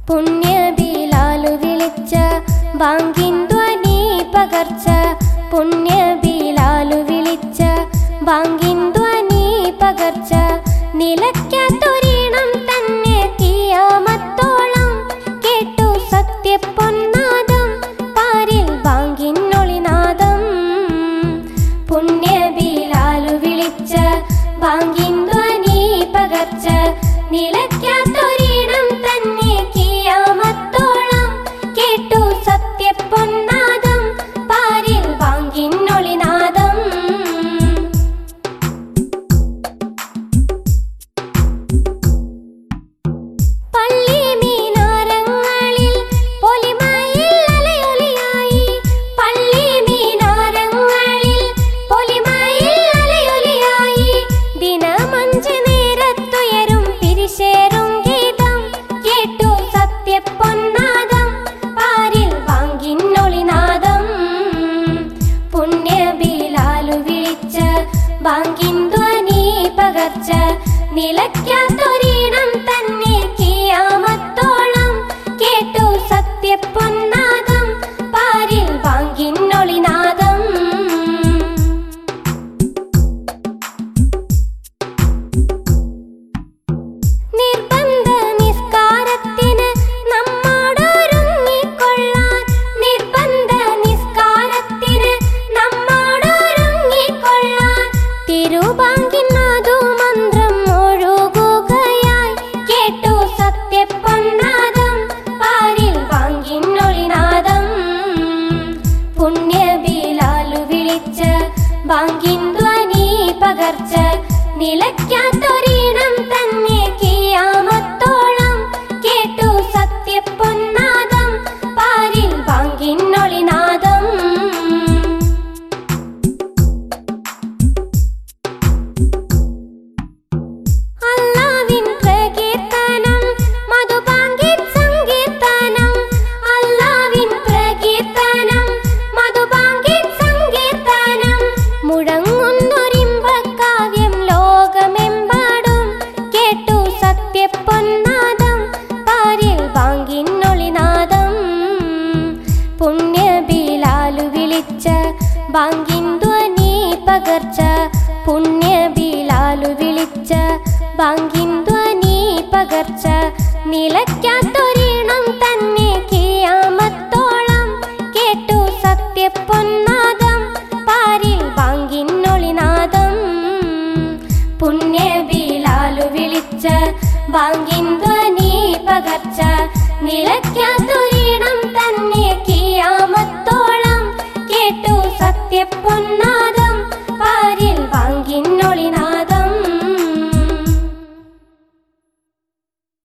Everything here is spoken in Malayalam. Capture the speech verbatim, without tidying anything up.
പുണ്യ ബിലാലു വിളിച്ച ബാങ്കിൻ ധ്വനി പകർച്ച പുണ്യ ബിലാലു വിളിച്ച ബാങ്കിൻ ധ്വനി പകർച്ച നിലയ്ക്കാത്തൊരീണം തന്നെ കിയാമത്തോളം കേട്ടു സത്യപ്പൊന്നാദം പാരിൽ ബാങ്കിൻ ഒളിനാദം പുണ്യ ബിലാലു വിളിച്ച ബാങ്കിൻ ധ്വനി പകർച്ച നിലയ്ക്കാത്തൊരീണം തന്നെ കിയാമത്തോളം കേട്ടു സത്യപ്പൊന്നാദം പാരിൽ ബാങ്കിൻ ഒളിനാദം പള്ളി മീനാരങ്ങളിൽ പൊലിമയിൽ അലയൊലിയായി പള്ളി മീനാരങ്ങളിൽ പൊലിമയിൽ അലയൊലിയായി ദിനമഞ്ച് നേരത്തുയരും പിരിശേറും ഗീതം കേട്ടു സത്യപ്പൊന്നാദം പാരിൽ ബാങ്കിൻ ഒളിനാദം പുണ്യ ബിലാലു വിളിച്ച ബാങ്കിൻ ധ്വനി പകർച്ച നിലയ്ക്കാത്തൊരീണം തന്നെ കിയാമത്തോളം കേട്ടു സത്യപ്പൊന്നാദം പാരിൽ ബാങ്കിൻ ഒളിനാദം നിർബന്ധ നിസ്കാരത്തിന് നമ്മോടൊരുങ്ങിക്കൊള്ളാൻ നിർബന്ധ നിസ്കാരത്തിന് നമ്മോടൊരുങ്ങിക്കൊള്ളാൻ തിരുബാങ്കിൻ നാദുമന്ത്രം ഒഴുകുകയായി കേട്ടു സത്യപ്പൊന്നാദം പാരിൽ ബാങ്കിൻ ഒളിനാദം പുണ്യ ബിലാലു വിളിച്ച ബാങ്കിൻ ധ്വനി പകർച്ച നിലയ്ക്കാത്തൊരീണം തന്നെ കിയാമത്തോളം കേട്ടു സത്യപ്പൊന്നാദം പാരിൽ ബാങ്കിൻ ഒളിനാദം അല്ലാഹുവിൻ പ്രകീർത്തനം മധുബാങ്കിൻ സങ്കീർത്തനം അല്ലാഹുവിൻ പ്രകീർത്തനം മധുബാങ്കിൻ സങ്കീർത്തനം മുഴങ്ങുന്നൊരിമ്പക്കാവ്യം ലോകമെമ്പാടും കേട്ടു സത്യപ്പൊന്നാദം പാരിൽ ബാങ്കിൻ ഒളിനാദം പുണ്യ ബിലാലു വിളിച്ച ബാങ്കിൻ ധ്വനി പകർച്ച പുണ്യ ബിലാലു വിളിച്ച ബാങ്കിൻ ധ്വനി പകർച്ച നിലയ്ക്കാത്തൊരീണം തന്നെ കിയാമത്തോളം കേട്ടു സത്യപ്പൊന്നാദം പാരിൽ ബാങ്കിൻ ഒളിനാദം പുണ്യ ബിലാലു വിളിച്ച ബാങ്കിൻ ധ്വനി പകർച്ച നിലയ്ക്കാത്തൊരീണം